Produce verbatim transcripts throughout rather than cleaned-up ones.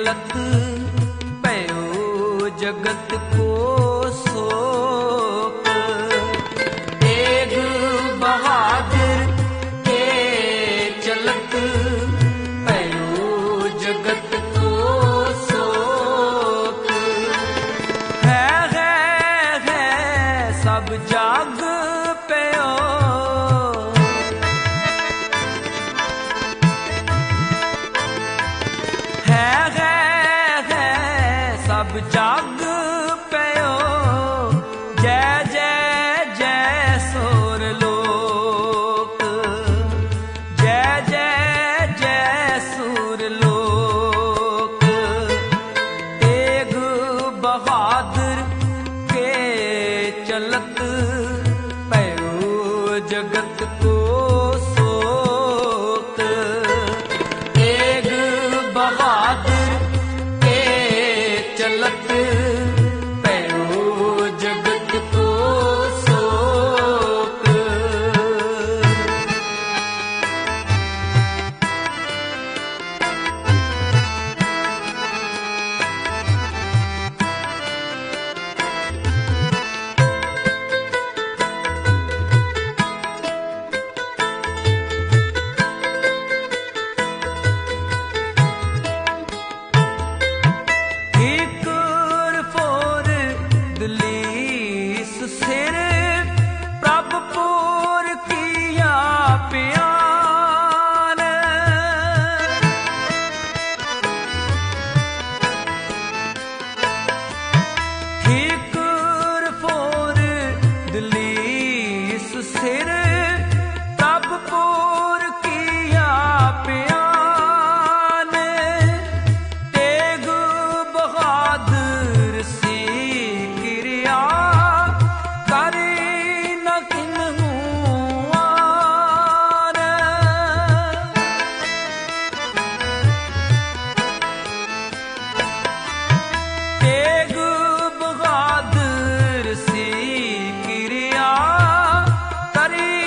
चलत पयो जगत को सोक। तेग बहादुर के चलत पयो जगत को सोक। है है है सब जाग पयो, है है है सब जाग पयो। जय जय जय सोर लोक, जय जय जय सूर लोक। तेग बहादुर के चलत पयो जगत को सोक। तेग बहादुर के चलत पयो जगत को सोक। हिकुर फोर दलीस सिर प्रभ पुर किया प्यान। हिकुर फोर दलीस सिर प्रभ पुर किया प्यान। तेग बहादुर सी क्रिया करी न किन्हू आन। तेग बहादुर सी क्रिया करी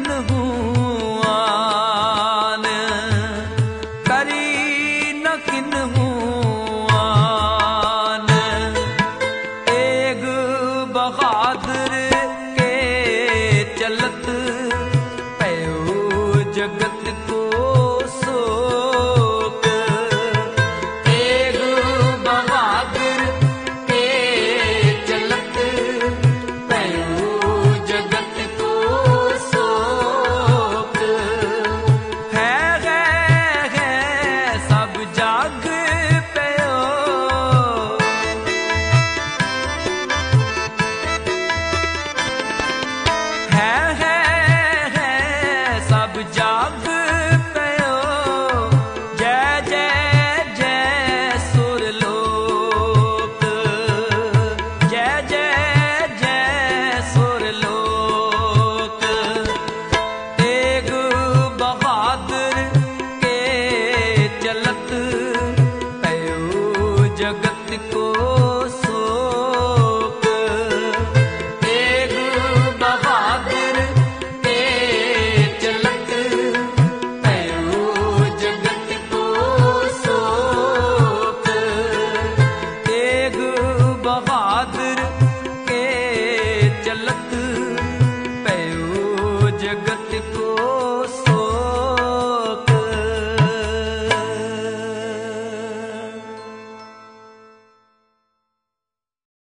किन्हू आन करी न किन्हू आन तेग बहादुर के चलत पयो जगत को शोक तेग बहादुर के चलत पयो जगत को शोक है है है सब जाग पयो है है है सब जाग